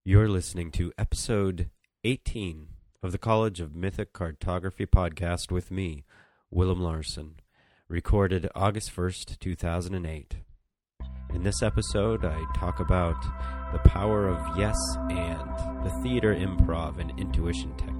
You're listening to episode 18 of the College of Mythic Cartography podcast with me, Willem Larson, recorded August 1st, 2008. In this episode, I talk about the power of yes and the theater improv and intuition technique.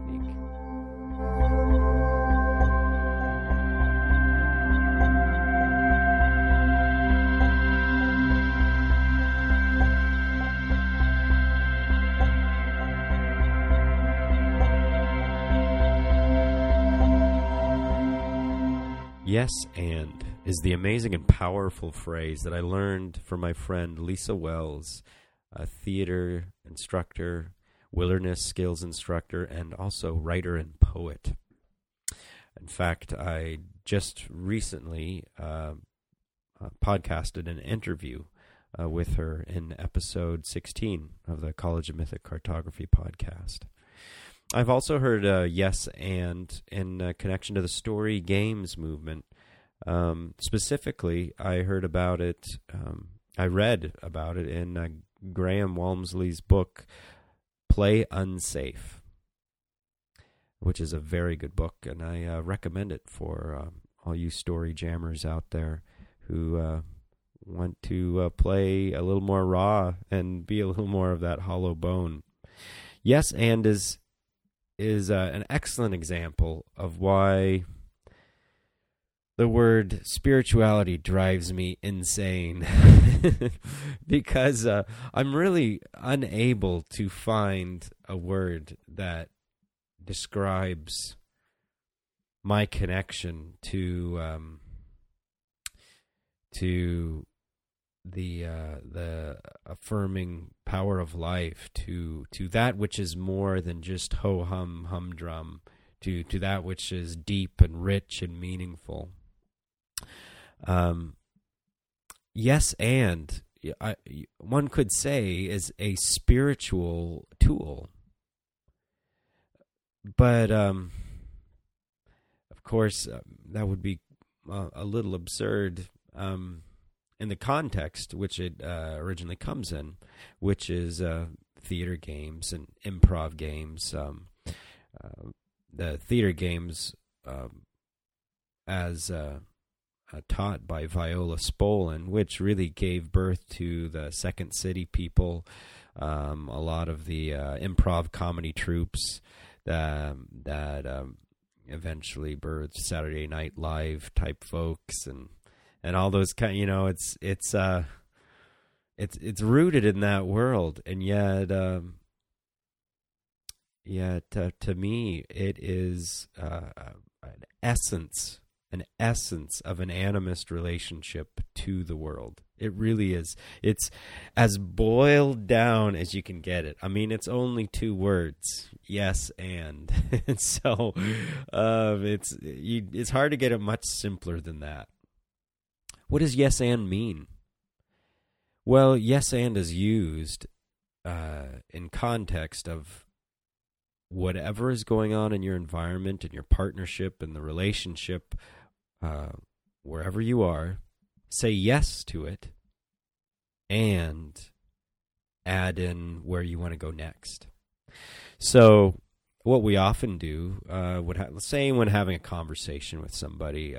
Yes and is the amazing and powerful phrase that I learned from my friend Lisa Wells, a theater instructor, wilderness skills instructor, and also writer and poet. In fact, I just recently podcasted an interview with her in episode 16 of the College of Mythic Cartography podcast. I've also heard yes and in connection to the story games movement. Specifically, I heard about it, I read about it in Graham Walmsley's book, Play Unsafe, which is a very good book, and I recommend it for all you story jammers out there who want to play a little more raw and be a little more of that hollow bone. Yes and is an excellent example of why the word spirituality drives me insane because I'm really unable to find a word that describes my connection to the affirming power of life, to that which is more than just ho-hum, humdrum, to that which is deep and rich and meaningful. Yes, and one could say is a spiritual tool. But, of course, that would be a little absurd in the context which it originally comes in, which is theater games and improv games. The theater games, as taught by Viola Spolin, which really gave birth to the Second City people, a lot of the improv comedy troupes that eventually birthed Saturday Night Live type folks and all those kind. You know, it's rooted in that world, and yet to me it is an essence of an animist relationship to the world. It really is. It's as boiled down as you can get it. I mean, it's only two words: yes and. So it's hard to get it much simpler than that. What does yes and mean? Well, yes and is used in context of whatever is going on in your environment, in your partnership, in the relationship, wherever you are. Say yes to it and add in where you want to go next. So what we often do, let's say when having a conversation with somebody,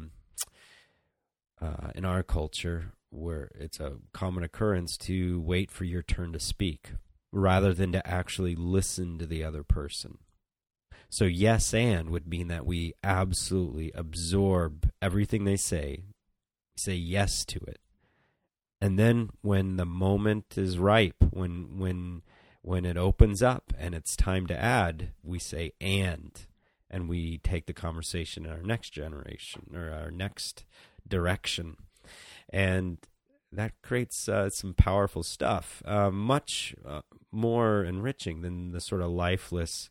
in our culture, where it's a common occurrence to wait for your turn to speak rather than to actually listen to the other person. So yes and would mean that we absolutely absorb everything they say yes to it. And then when the moment is ripe, when it opens up and it's time to add, we say and we take the conversation in our next generation or our next direction. And that creates some powerful stuff, much more enriching than the sort of lifeless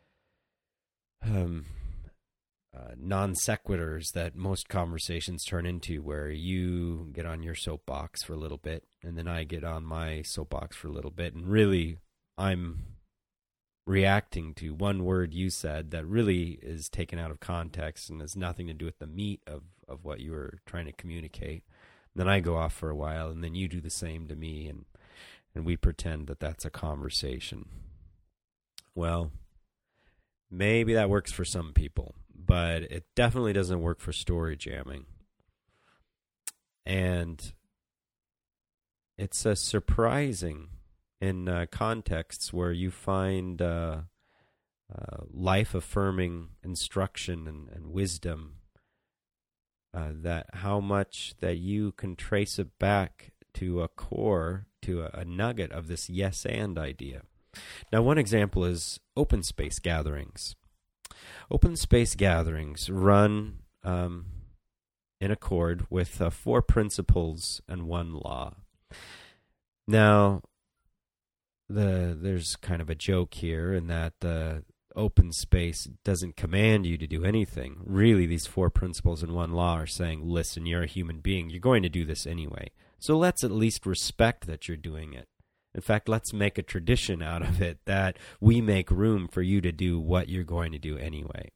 non sequiturs that most conversations turn into, where you get on your soapbox for a little bit and then I get on my soapbox for a little bit, and really I'm reacting to one word you said that really is taken out of context and has nothing to do with the meat of what you were trying to communicate. And then I go off for a while, and then you do the same to me, and we pretend that that's a conversation. Well, maybe that works for some people, but it definitely doesn't work for story jamming. And it's surprising in contexts where you find life-affirming instruction and wisdom, that how much that you can trace it back to a core, to a nugget of this yes and idea. Now, one example is open space gatherings. Open space gatherings run in accord with 4 principles and 1 law. Now, there's kind of a joke here in that the open space doesn't command you to do anything. Really, these 4 principles and 1 law are saying, listen, you're a human being. You're going to do this anyway. So let's at least respect that you're doing it. In fact, let's make a tradition out of it that we make room for you to do what you're going to do anyway.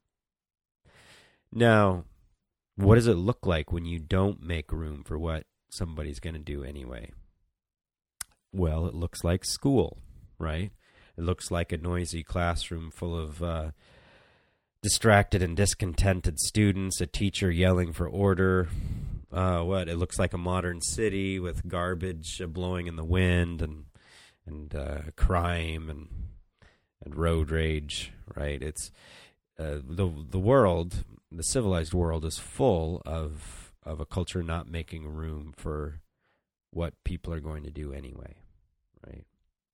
Now, what does it look like when you don't make room for what somebody's going to do anyway? Well, it looks like school, right? It looks like a noisy classroom full of distracted and discontented students, a teacher yelling for order. It looks like a modern city with garbage blowing in the wind and crime and road rage, right? It's the world, the civilized world, is full of a culture not making room for what people are going to do anyway, right?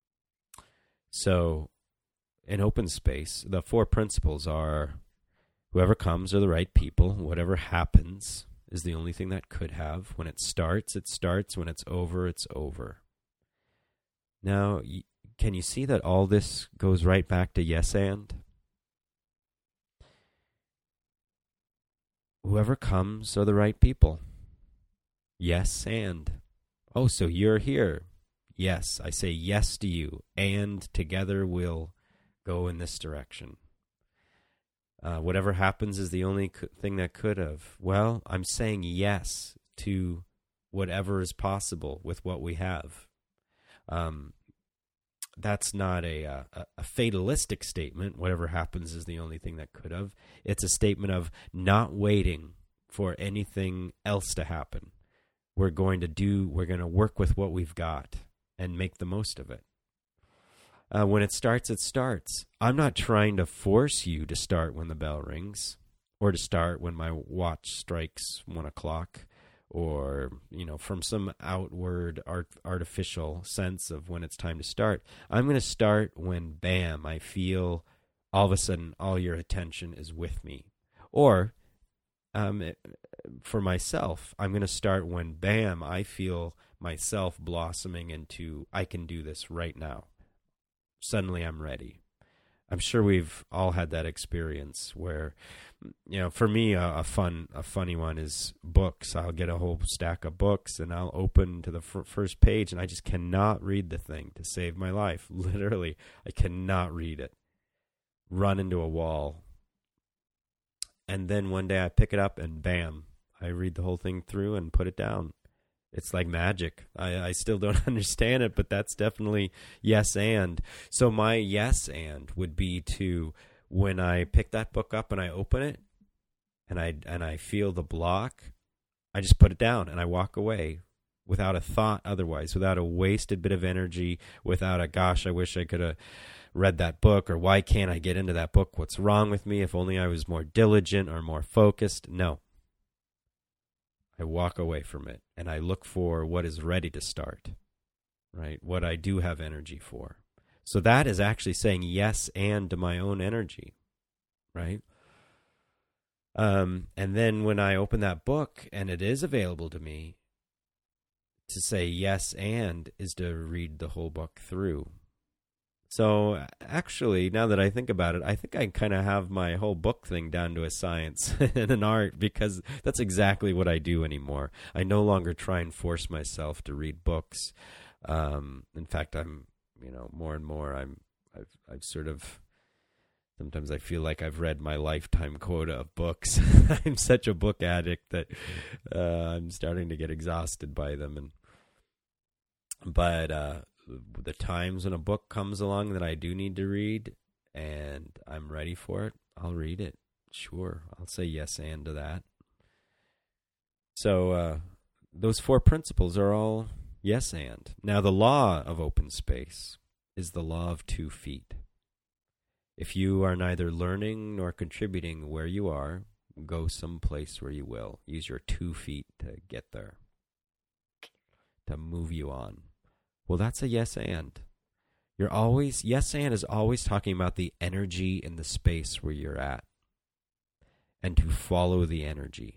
So, in open space, the 4 principles are: whoever comes are the right people. Whatever happens is the only thing that could have. When it starts, it starts. When it's over, it's over. Now, can you see that all this goes right back to yes and? Whoever comes are the right people. Yes and. Oh, so you're here. Yes, I say yes to you, and together we'll go in this direction. Whatever happens is the only thing that could have. Well, I'm saying yes to whatever is possible with what we have. That's not a fatalistic statement. Whatever happens is the only thing that could have. It's a statement of not waiting for anything else to happen. We're going to work with what we've got and make the most of it. When it starts, it starts. I'm not trying to force you to start when the bell rings, or to start when my watch strikes 1 o'clock, or, from some outward artificial sense of when it's time to start. I'm going to start when, bam, I feel all of a sudden all your attention is with me. Or, for myself, I'm going to start when, bam, I feel myself blossoming into, I can do this right now. Suddenly I'm ready. I'm sure we've all had that experience where, for me, a funny one is books. I'll get a whole stack of books and I'll open to the first page and I just cannot read the thing to save my life. Literally, I cannot read it. Run into a wall. And then one day I pick it up and bam, I read the whole thing through and put it down. It's like magic. I still don't understand it, but that's definitely yes and. So my yes and would be to, when I pick that book up and I open it and I feel the block, I just put it down and I walk away without a thought otherwise, without a wasted bit of energy, without a gosh, I wish I could have read that book, or why can't I get into that book? What's wrong with me? If only I was more diligent or more focused. No. I walk away from it and I look for what is ready to start, right? What I do have energy for. So that is actually saying yes and to my own energy, right? And then when I open that book and it is available to me, to say yes and is to read the whole book through. So actually, now that I think about it, I think I kind of have my whole book thing down to a science and an art, because that's exactly what I do anymore. I no longer try and force myself to read books. In fact, I'm, more and more, I've sort of, sometimes I feel like I've read my lifetime quota of books. I'm such a book addict that I'm starting to get exhausted by them. But the times when a book comes along that I do need to read and I'm ready for it, I'll read it. Sure, I'll say yes and to that. So those 4 principles are all yes and. Now the law of open space is the law of 2 feet. If you are neither learning nor contributing where you are, go someplace where you will. Use your 2 feet to get there, to move you on. Well, that's a yes and. Yes and is always talking about the energy in the space where you're at and to follow the energy.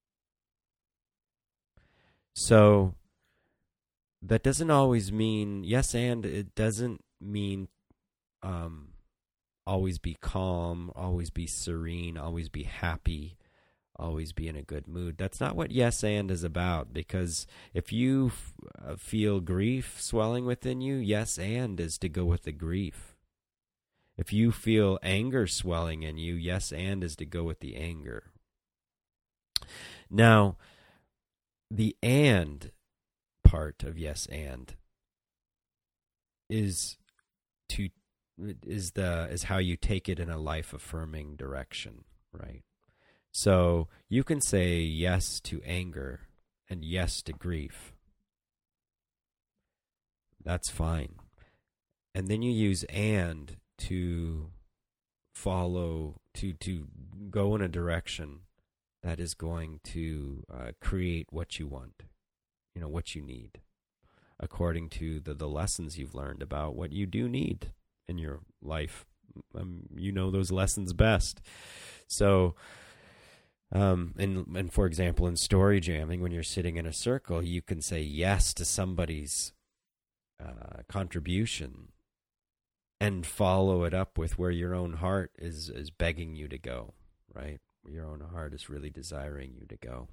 So that doesn't always mean, yes and it doesn't mean always be calm, always be serene, always be happy, always be in a good mood. That's not what yes and is about, because if you feel grief swelling within you, yes and is to go with the grief. If you feel anger swelling in you, yes and is to go with the anger. Now, the and part of yes and is how you take it in a life affirming direction, right? So you can say yes to anger and yes to grief. That's fine. And then you use and to follow, to go in a direction that is going to create what you want, what you need, according to the lessons you've learned about what you do need in your life. You know those lessons best. So, and for example, in story jamming, when you're sitting in a circle, you can say yes to somebody's contribution and follow it up with where your own heart is begging you to go, right? Your own heart is really desiring you to go.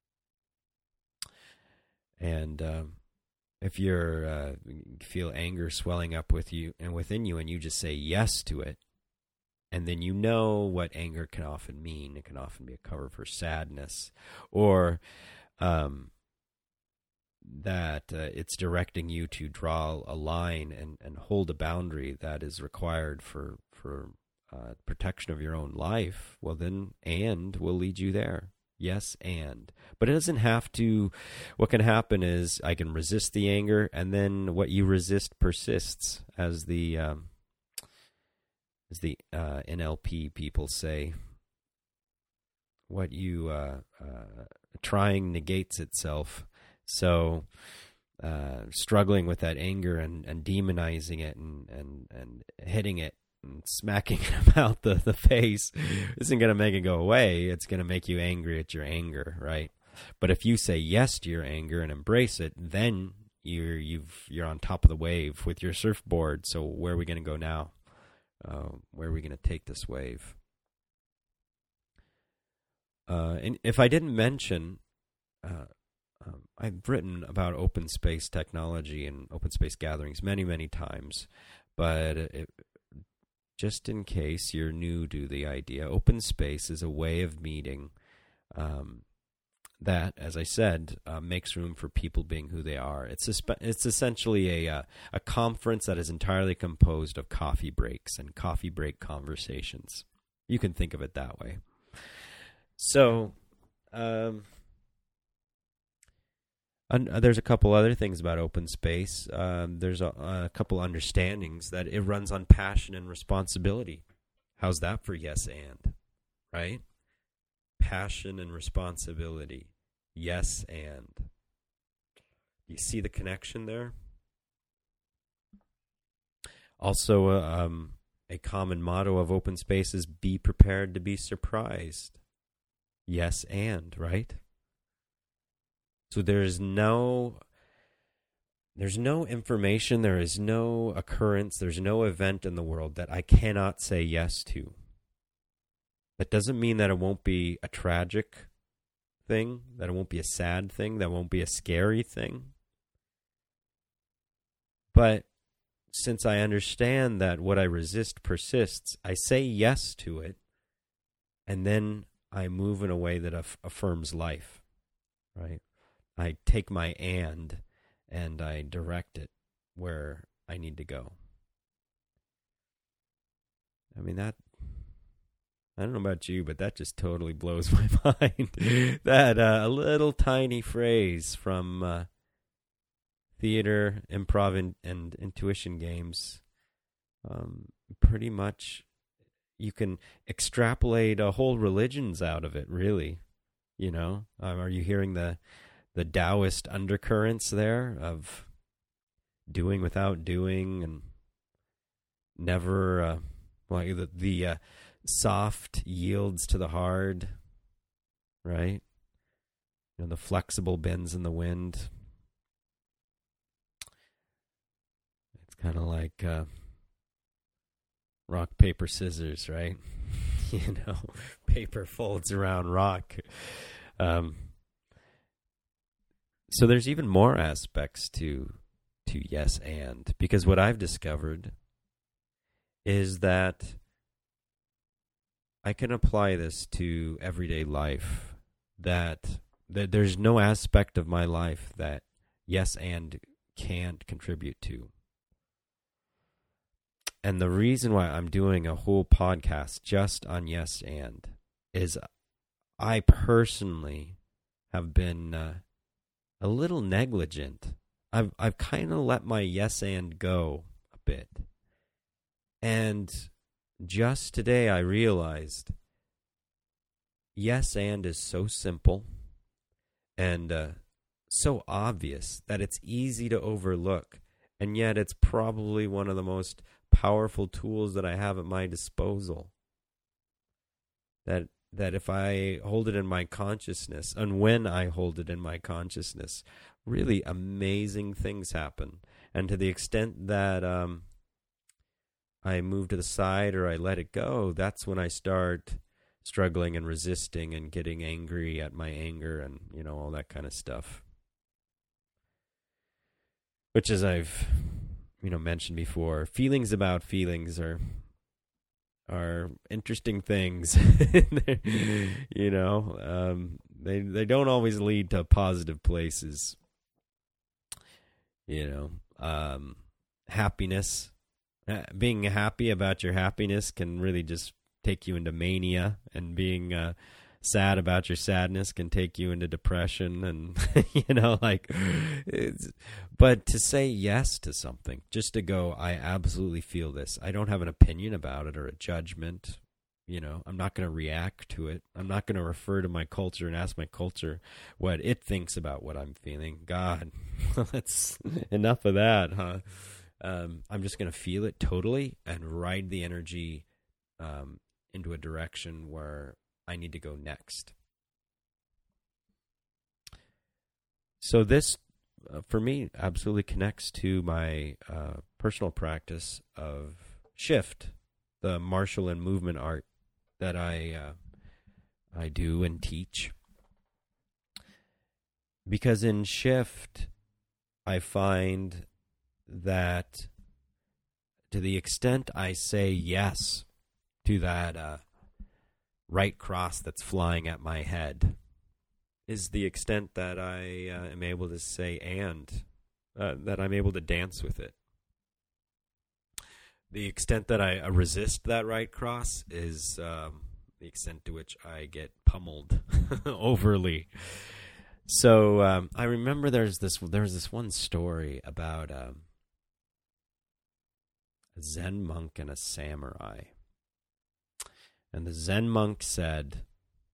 And if you feel anger swelling up with you and within you, and you just say yes to it, and then you know what anger can often mean. It can often be a cover for sadness, or that it's directing you to draw a line and hold a boundary that is required for protection of your own life. Well, then and will lead you there. Yes, and. But it doesn't have to. What can happen is I can resist the anger, and then what you resist persists, as the NLP people say. What you trying negates itself. So struggling with that anger and demonizing it and hitting it and smacking it about the face isn't going to make it go away. It's going to make you angry at your anger, right? But if you say yes to your anger and embrace it, then you're on top of the wave with your surfboard. So where are we going to go now? Where are we going to take this wave? And if I didn't mention, I've written about open space technology and open space gatherings many, many times, but just in case you're new to the idea, open space is a way of meeting that, as I said, makes room for people being who they are. It's essentially a conference that is entirely composed of coffee breaks and coffee break conversations. You can think of it that way. So, there's a couple other things about open space. There's a couple understandings that it runs on passion and responsibility. How's that for yes and, right? Passion and responsibility. Yes and. You see the connection there? Also, a common motto of open space is be prepared to be surprised. Yes and, right? So there's no information, there is no occurrence, there's no event in the world that I cannot say yes to. That doesn't mean that it won't be a tragic thing, that it won't be a sad thing, that it won't be a scary thing. But since I understand that what I resist persists, I say yes to it, and then I move in a way that affirms life, right? I take my and I direct it where I need to go. I mean, that, I don't know about you, but that just totally blows my mind. That a little tiny phrase from theater, improv, and intuition games, pretty much you can extrapolate whole religions out of it, really. You know, are you hearing the Taoist undercurrents there of doing without doing, and never, like the soft yields to the hard, right? You know, the flexible bends in the wind. It's kind of like rock, paper, scissors, right? You know, paper folds around rock. So there's even more aspects to yes and, because what I've discovered is that I can apply this to everyday life, that there's no aspect of my life that yes and can't contribute to. And the reason why I'm doing a whole podcast just on yes and is I personally have been a little negligent. I've kind of let my yes and go a bit. And just today I realized yes and is so simple and so obvious that it's easy to overlook. And yet it's probably one of the most powerful tools that I have at my disposal. That if I hold it in my consciousness, and when I hold it in my consciousness, really amazing things happen. And to the extent that I move to the side or I let it go, that's when I start struggling and resisting and getting angry at my anger and, you know, all that kind of stuff. Which, as I've, you know, mentioned before, feelings about feelings are interesting things. You know, they don't always lead to positive places. You know, happiness, being happy about your happiness can really just take you into mania, and being sad about your sadness can take you into depression, and you know, like, but to say yes to something, just to go, I absolutely feel this. I don't have an opinion about it or a judgment. You know, I'm not going to react to it. I'm not going to refer to my culture and ask my culture what it thinks about what I'm feeling. God, that's enough of that, huh? I'm just going to feel it totally and ride the energy into a direction where I need to go next. So this, for me, absolutely connects to my personal practice of shift, the martial and movement art that I do and teach. Because in shift, I find that to the extent I say yes to that right cross that's flying at my head is the extent that I am able to say and, that I'm able to dance with it. The extent that I resist that right cross is the extent to which I get pummeled overly. So I remember there was this one story about a Zen monk and a samurai. And the Zen monk said,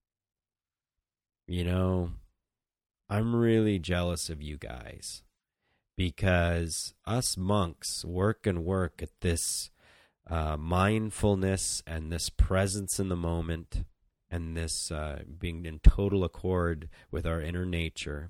you know, I'm really jealous of you guys, because us monks work at this mindfulness and this presence in the moment and this being in total accord with our inner nature.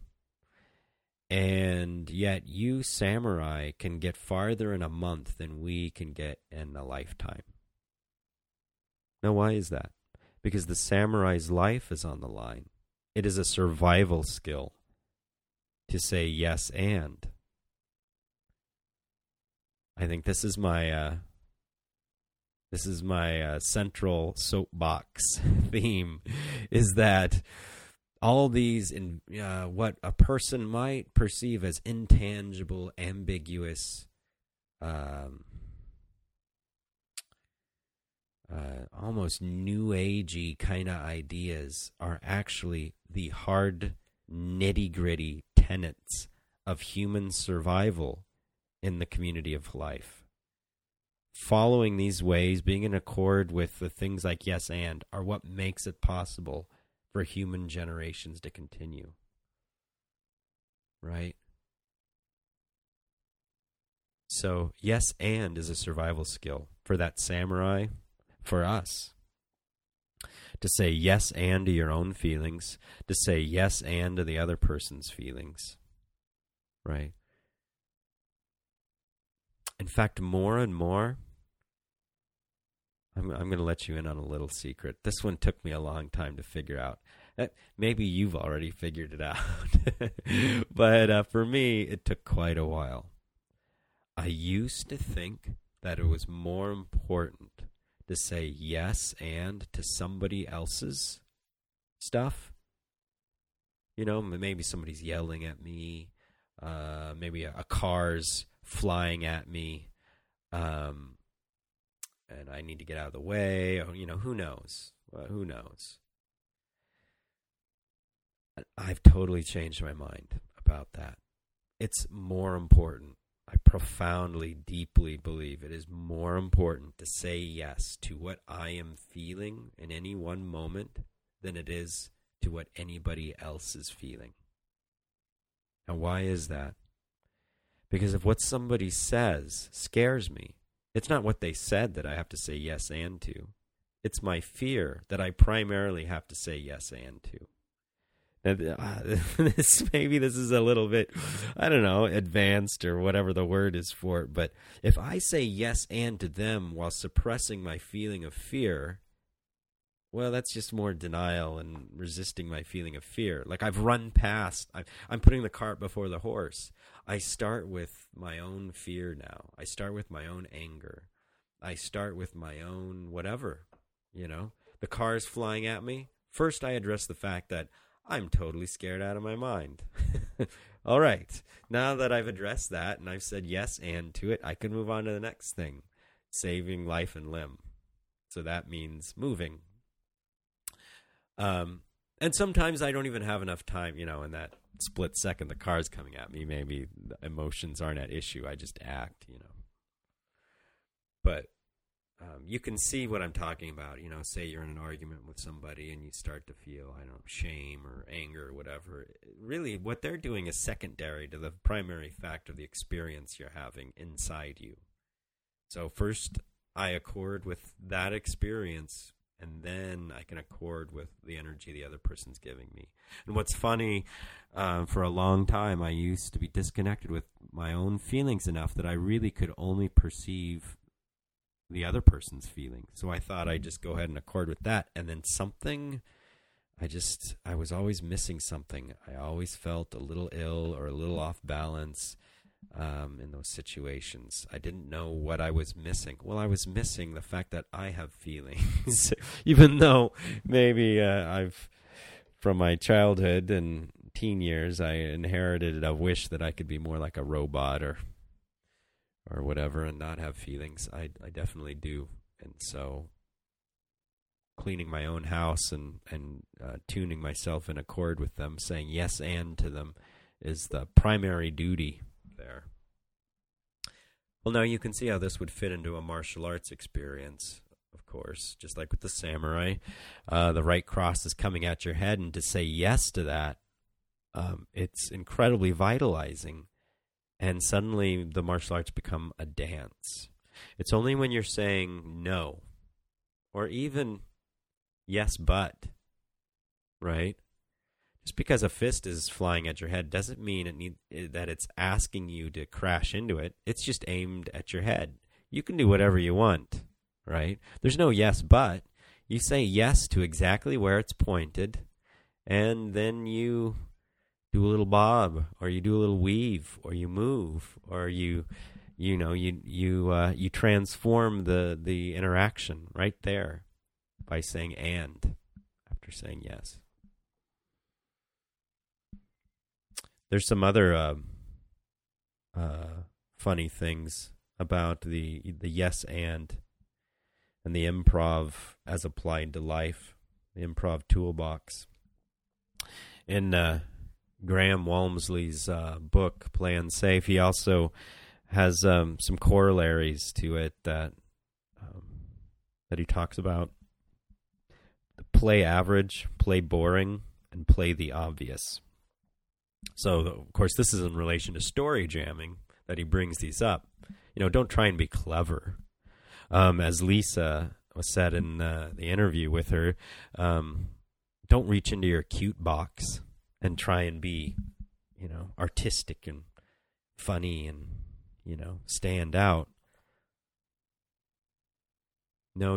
And yet you samurai can get farther in a month than we can get in a lifetime. Now, why is that? Because the samurai's life is on the line. It is a survival skill to say yes and. I think this is my central soapbox theme, is that all these what a person might perceive as intangible, ambiguous um, almost new agey kind of ideas are actually the hard, nitty gritty tenets of human survival in the community of life. Following these ways, being in accord with the things like yes and, are what makes it possible for human generations to continue. Right? So, yes and is a survival skill for that samurai, for us. To say yes and to your own feelings, to say yes and to the other person's feelings. Right? In fact, more and more, I'm going to let you in on a little secret. This one took me a long time to figure out. Maybe you've already figured it out. But for me, it took quite a while. I used to think that it was more important to say yes and to somebody else's stuff. You know, maybe somebody's yelling at me. Maybe a car's flying at me. And I need to get out of the way. Or, who knows? Who knows? I've totally changed my mind about that. It's more important. I profoundly, deeply believe it is more important to say yes to what I am feeling in any one moment than it is to what anybody else is feeling. And why is that? Because if what somebody says scares me, it's not what they said that I have to say yes and to. It's my fear that I primarily have to say yes and to. Maybe this is a little bit, I don't know, advanced or whatever the word is for it. But if I say yes and to them while suppressing my feeling of fear, well, that's just more denial and resisting my feeling of fear. Like I've run past, I'm putting the cart before the horse. I start with my own fear now. I start with my own anger. I start with my own whatever, The car's flying at me. First, I address the fact that I'm totally scared out of my mind. All right. Now that I've addressed that and I've said yes and to it, I can move on to the next thing, saving life and limb. So that means moving. And sometimes I don't even have enough time, in that split second the car's coming at me. Maybe the emotions aren't at issue. I just act, But you can see what I'm talking about. Say you're in an argument with somebody and you start to feel, shame or anger or whatever. Really, what they're doing is secondary to the primary fact of the experience you're having inside you. So first, I accord with that experience, and then I can accord with the energy the other person's giving me. And what's funny, for a long time, I used to be disconnected with my own feelings enough that I really could only perceive the other person's feeling. So I thought I'd just go ahead and accord with that. And then I was always missing something. I always felt a little ill or a little off balance in those situations. I didn't know what I was missing. Well, I was missing the fact that I have feelings, even though maybe from my childhood and teen years, I inherited a wish that I could be more like a robot or whatever and not have feelings. I definitely do. And so cleaning my own house and tuning myself in accord with them, saying yes and to them is the primary duty there. Well, now you can see how this would fit into a martial arts experience, of course, just like with the samurai. The right cross is coming at your head, and to say yes to that, it's incredibly vitalizing. And suddenly the martial arts become a dance. It's only when you're saying no, or even yes, but, right? Just because a fist is flying at your head doesn't mean that it's asking you to crash into it. It's just aimed at your head. You can do whatever you want, right? There's no yes, but. You say yes to exactly where it's pointed, and then you do a little bob, or you do a little weave, or you move, or you transform the interaction right there by saying and after saying yes. There's some other funny things about the yes and the improv as applied to life, the improv toolbox. In Graham Walmsley's book, Play Unsafe, he also has some corollaries to it that he talks about. Play average, play boring, and play the obvious. So, of course, this is in relation to story jamming that he brings these up. Don't try and be clever. As Lisa said in the interview with her, don't reach into your cute box and try and be, artistic and funny and, stand out. No,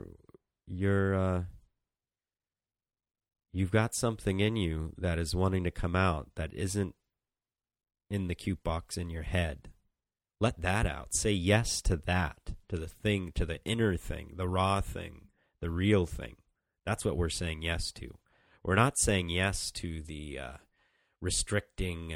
you've got something in you that is wanting to come out that isn't in the cute box in your head. Let that out. Say yes to that, to the thing, to the inner thing, the raw thing, the real thing. That's what we're saying yes to. We're not saying yes to the restricting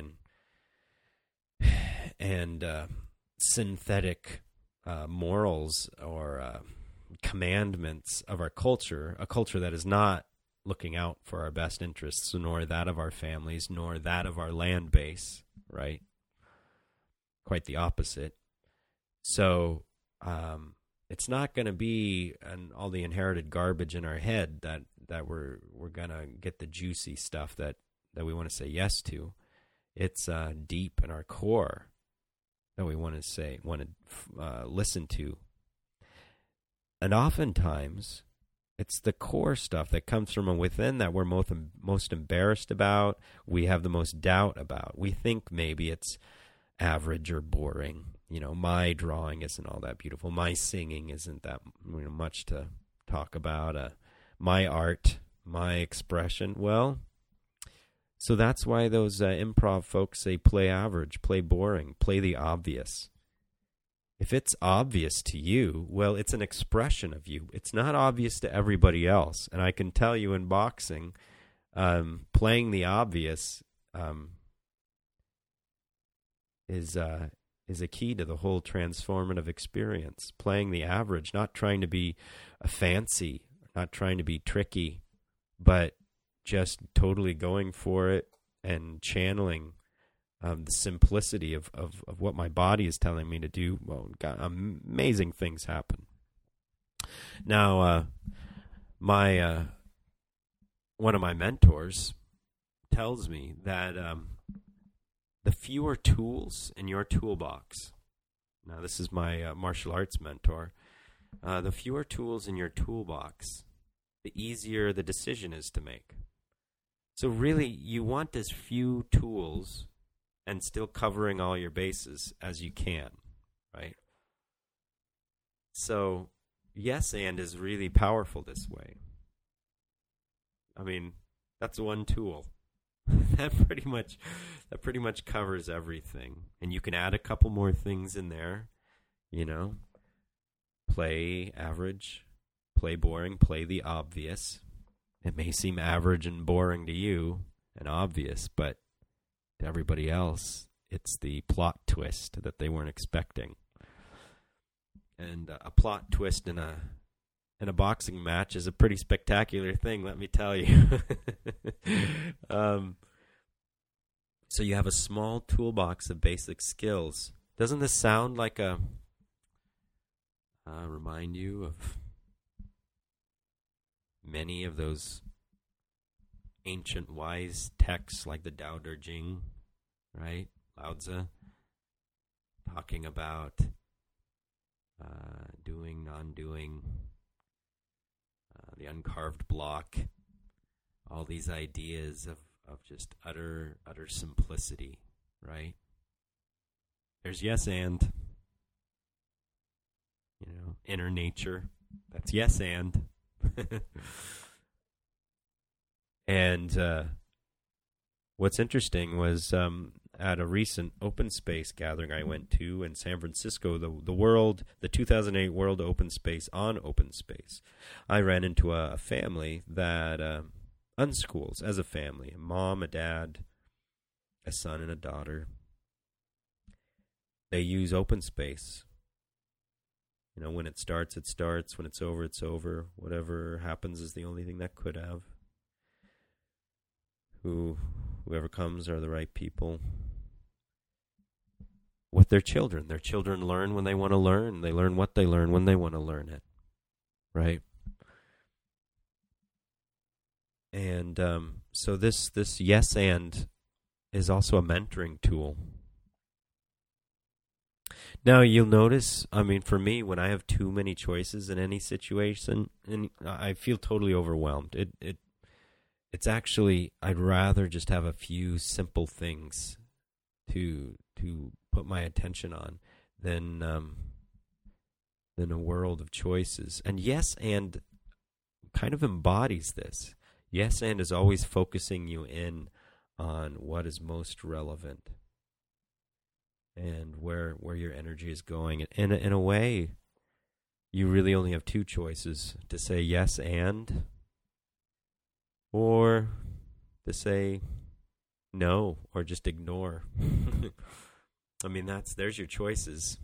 and synthetic morals or commandments of our culture, a culture that is not looking out for our best interests, nor that of our families, nor that of our land base, right? Quite the opposite. So it's not going to be all the inherited garbage in our head that we're going to get the juicy stuff that we want to say yes to. It's deep in our core that we want to listen to. And oftentimes, it's the core stuff that comes from within that we're most embarrassed about, we have the most doubt about. We think maybe it's average or boring. My drawing isn't all that beautiful. My singing isn't that much to talk about. My art, my expression. Well, so that's why those improv folks say play average, play boring, play the obvious. If it's obvious to you, well, it's an expression of you. It's not obvious to everybody else. And I can tell you in boxing, playing the obvious is a key to the whole transformative experience. Playing the average, not trying to be fancy, not trying to be tricky, but just totally going for it and channeling the simplicity of what my body is telling me to do. Well, God, amazing things happen. Now, my one of my mentors tells me that the fewer tools in your toolbox. Now, this is my martial arts mentor. The fewer tools in your toolbox, the easier the decision is to make. So really, you want as few tools and still covering all your bases as you can, right? So, yes and is really powerful this way. I mean, that's one tool. that pretty much covers everything. And you can add a couple more things in there, play average, play boring, play the obvious. It may seem average and boring to you and obvious, but to everybody else, it's the plot twist that they weren't expecting. And a plot twist in a boxing match is a pretty spectacular thing, let me tell you. So you have a small toolbox of basic skills. Doesn't this sound like remind you of many of those ancient wise texts like the Tao Te Ching, right? Lao Tzu, talking about doing, non-doing, the uncarved block, all these ideas of just utter simplicity, right? There's yes and, inner nature. That's yes and. And what's interesting was at a recent open space gathering I went to in San Francisco, the 2008 World Open Space on Open Space, I ran into a family that unschools as a family, a mom, a dad, a son, and a daughter. They use open space When it starts, it starts. When it's over, it's over. Whatever happens is the only thing that could have. Whoever comes are the right people. With their children. Their children learn when they want to learn. They learn what they learn when they want to learn it. Right? And so this yes and is also a mentoring tool. Now, you'll notice, for me, when I have too many choices in any situation, and I feel totally overwhelmed. It's actually, I'd rather just have a few simple things to put my attention on than a world of choices. And yes and kind of embodies this. Yes and is always focusing you in on what is most relevant and where your energy is going. And in a way, you really only have two choices: to say yes and, or to say no, or just ignore. There's your choices.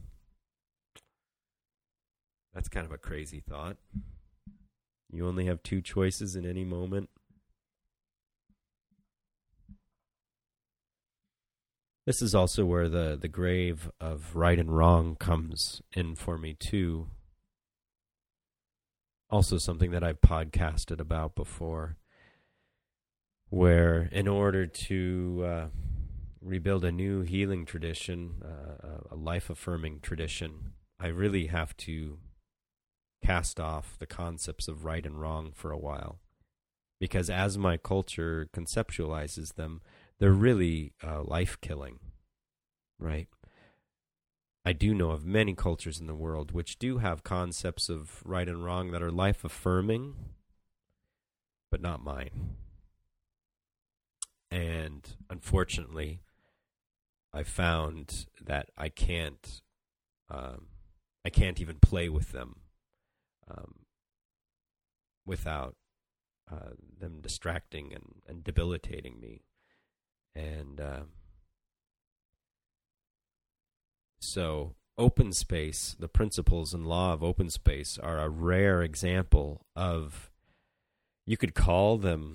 That's kind of a crazy thought. You only have two choices in any moment. This is also where the grave of right and wrong comes in for me too. Also something that I've podcasted about before, where in order to rebuild a new healing tradition, a life-affirming tradition, I really have to cast off the concepts of right and wrong for a while. Because as my culture conceptualizes them, they're really life-killing, right? I do know of many cultures in the world which do have concepts of right and wrong that are life-affirming, but not mine. And unfortunately, I found that I can't even play with them without them distracting and debilitating me. And so open space, the principles and law of open space are a rare example of, you could call them,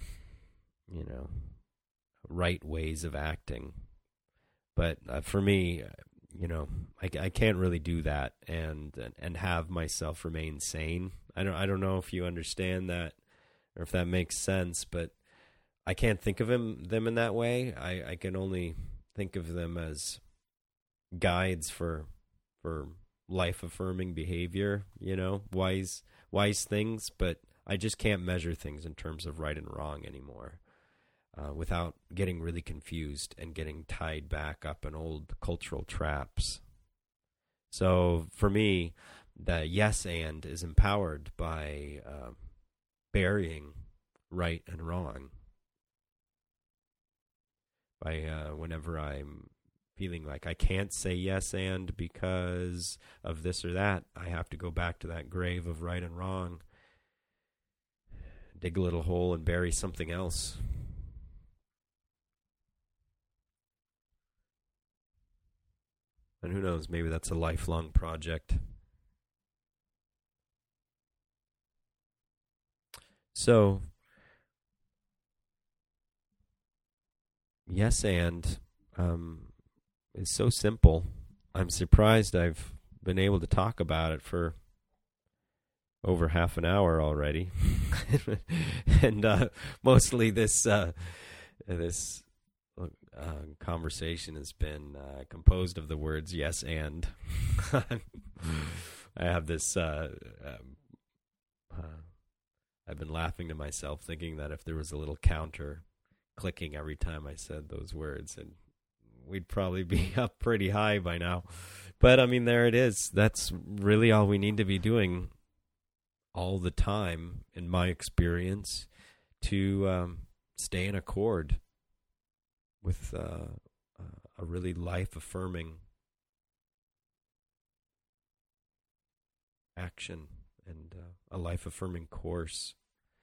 right ways of acting. But for me, I can't really do that and have myself remain sane. I don't know if you understand that or if that makes sense, but I can't think of them in that way. I can only think of them as guides for life-affirming behavior, wise things, but I just can't measure things in terms of right and wrong anymore without getting really confused and getting tied back up in old cultural traps. So for me, the yes and is empowered by burying right and wrong. By whenever I'm feeling like I can't say yes and because of this or that, I have to go back to that grave of right and wrong, dig a little hole and bury something else. And who knows, maybe that's a lifelong project. So, yes and is so simple. I'm surprised I've been able to talk about it for over half an hour already. And mostly this conversation has been composed of the words yes and. I have this I've been laughing to myself, thinking that if there was a little counter clicking every time I said those words, and we'd probably be up pretty high by now. But there it is. That's really all we need to be doing all the time, in my experience, to stay in accord with a really life-affirming action and a life-affirming course.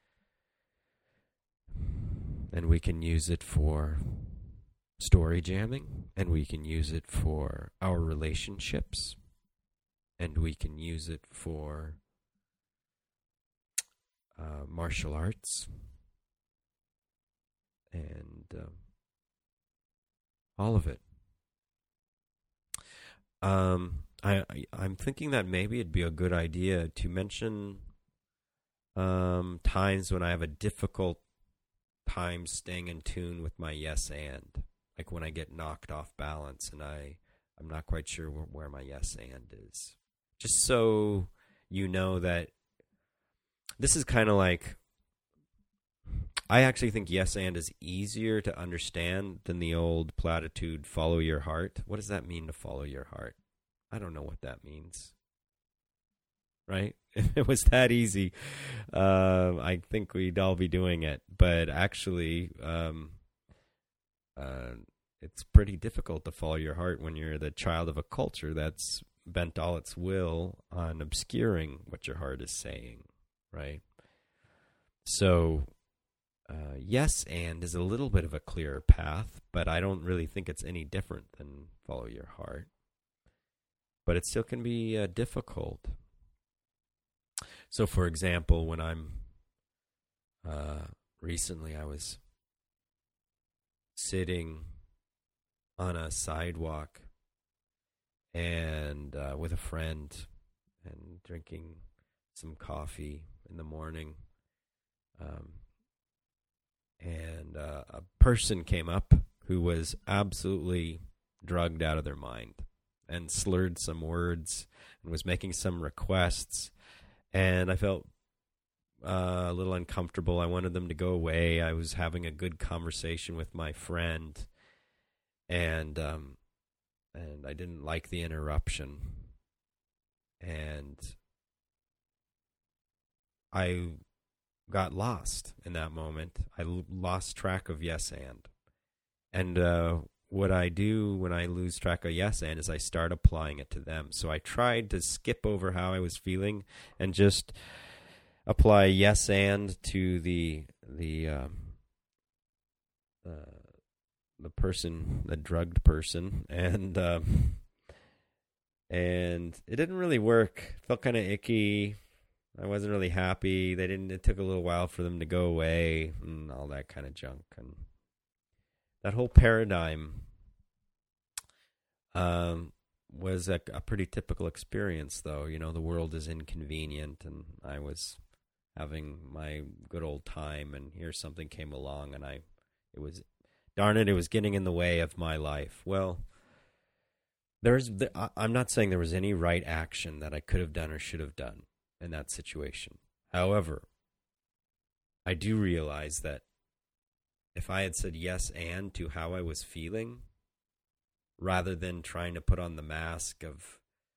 And we can use it for story jamming, and we can use it for our relationships, and we can use it for martial arts and all of it. I'm thinking that maybe it'd be a good idea to mention times when I have a difficult time staying in tune with my yes and, like when I get knocked off balance and I'm not quite sure where my yes and is. Just so you know that this is kind of like, I actually think yes and is easier to understand than the old platitude, follow your heart. What does that mean, to follow your heart? I don't know what that means. Right? If it was that easy, I think we'd all be doing it. But actually, it's pretty difficult to follow your heart when you're the child of a culture that's bent all its will on obscuring what your heart is saying, right? So, yes and is a little bit of a clearer path, but I don't really think it's any different than follow your heart. But it still can be difficult. So, for example, when I'm recently I was sitting on a sidewalk and with a friend and drinking some coffee in the morning, and a person came up who was absolutely drugged out of their mind and slurred some words and was making some requests, and I felt a little uncomfortable. I wanted them to go away. I was having a good conversation with my friend, and I didn't like the interruption, and I got lost in that moment. I lost track of yes and what I do when I lose track of yes and is I start applying it to them. So I tried to skip over how I was feeling and just apply yes and to the person, the drugged person, and it didn't really work. Felt kind of icky. I wasn't really happy. It took a little while for them to go away and all that kind of junk. And that whole paradigm was a pretty typical experience, though. You know, the world is inconvenient, and I was having my good old time, and here something came along, and it was getting in the way of my life. Well, I'm not saying there was any right action that I could have done or should have done in that situation. However, I do realize that if I had said yes and to how I was feeling, rather than trying to put on the mask of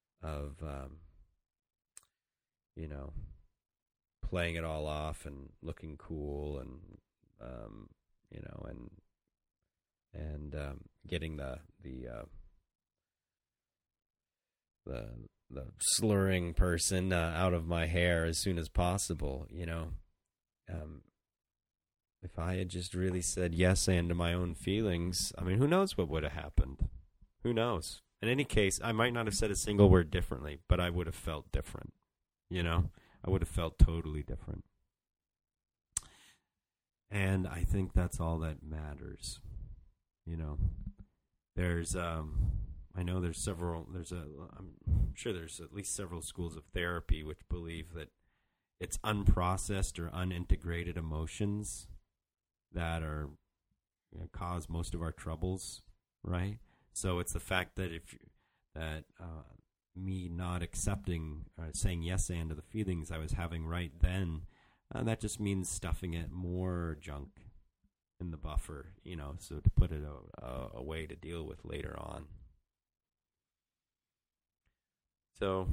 playing it all off and looking cool and getting the slurring person out of my hair as soon as possible, if I had just really said yes and to my own feelings, I mean, who knows what would have happened? Who knows? In any case, I might not have said a single word differently, but I would have felt different. I would have felt totally different. And I think that's all that matters. I'm sure there's at least several schools of therapy which believe that it's unprocessed or unintegrated emotions that are cause most of our troubles, right? So it's the fact that me not accepting or saying yes and to the feelings I was having right then, that just means stuffing it more junk in the buffer, so to put it a way to deal with later on. So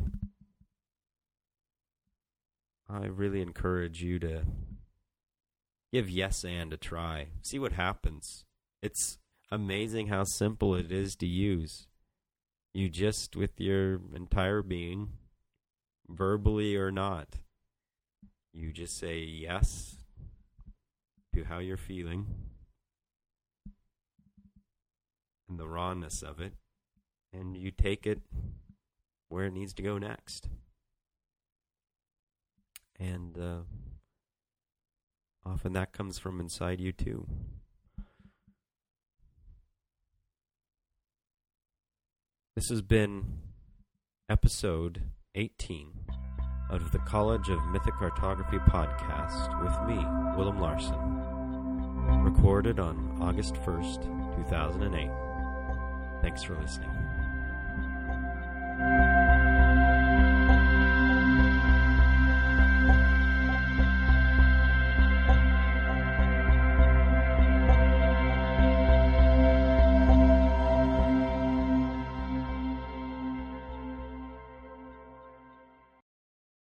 I really encourage you to give yes and a try. See what happens. It's amazing how simple it is to use. You just, with your entire being, verbally or not, you just say yes to how you're feeling and the rawness of it, and you take it where it needs to go next. And often that comes from inside you too. This has been episode 18 of the College of Mythic Cartography podcast with me, Willem Larson. Recorded on August 1st, 2008. Thanks for listening.